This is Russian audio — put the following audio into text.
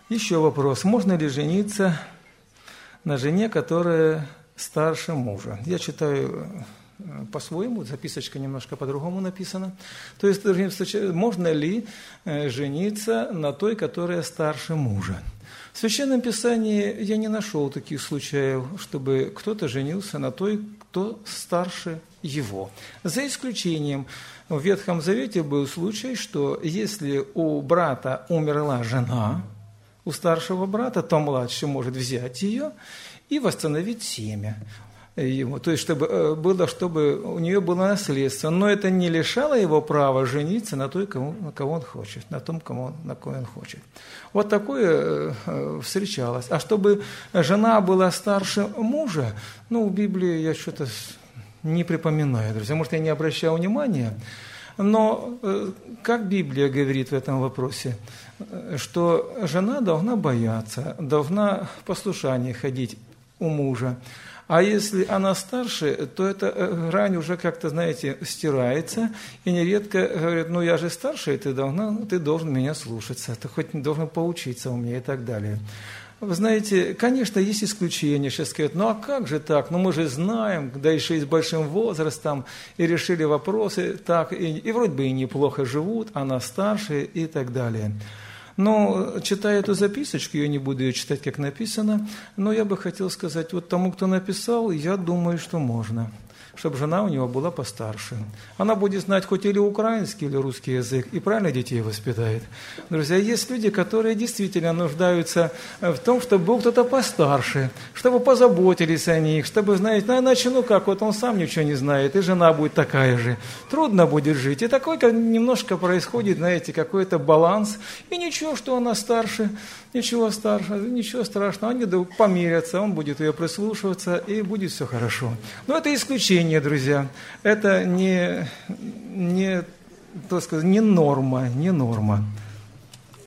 Еще вопрос. Можно ли жениться на жене, которая старше мужа? Я читаю по-своему, записочка немножко по-другому написана. То есть, можно ли жениться на той, которая старше мужа? В Священном Писании я не нашел таких случаев, чтобы кто-то женился на той, кто старше его. За исключением, в Ветхом Завете был случай, что если у брата умерла жена, у старшего брата, то младший может взять ее и восстановить семя ему. То есть, чтобы у нее было наследство. Но это не лишало его права жениться на той, на кого он хочет, на том, на кого он хочет. Вот такое встречалось. А чтобы жена была старше мужа, в Библии я что-то не припоминаю, друзья. Может, я не обращал внимания. Но как Библия говорит в этом вопросе, что жена должна бояться, должна в послушании ходить у мужа. А если она старше, то эта грань уже как-то, стирается, и нередко говорят, я же старше, и ты должен меня слушаться, ты хоть должен поучиться у меня и так далее. Вы знаете, конечно, есть исключения. Сейчас говорят, а как же так? Мы же знаем, да еще и с большим возрастом, и решили вопросы так, и вроде бы и неплохо живут, она старше и так далее. Но, читая эту записочку, я не буду ее читать, как написано, но я бы хотел сказать, тому, кто написал, я думаю, что можно, чтобы жена у него была постарше. Она будет знать хоть или украинский, или русский язык, и правильно детей воспитает. Друзья, есть люди, которые действительно нуждаются в том, чтобы был кто-то постарше, чтобы позаботились о них, чтобы, иначе, он сам ничего не знает, и жена будет такая же. Трудно будет жить. И такой немножко происходит, какой-то баланс. И ничего, что она старше, ничего страшного. Они помирятся, он будет ее прислушиваться, и будет все хорошо. Но это исключение, друзья. Это не норма.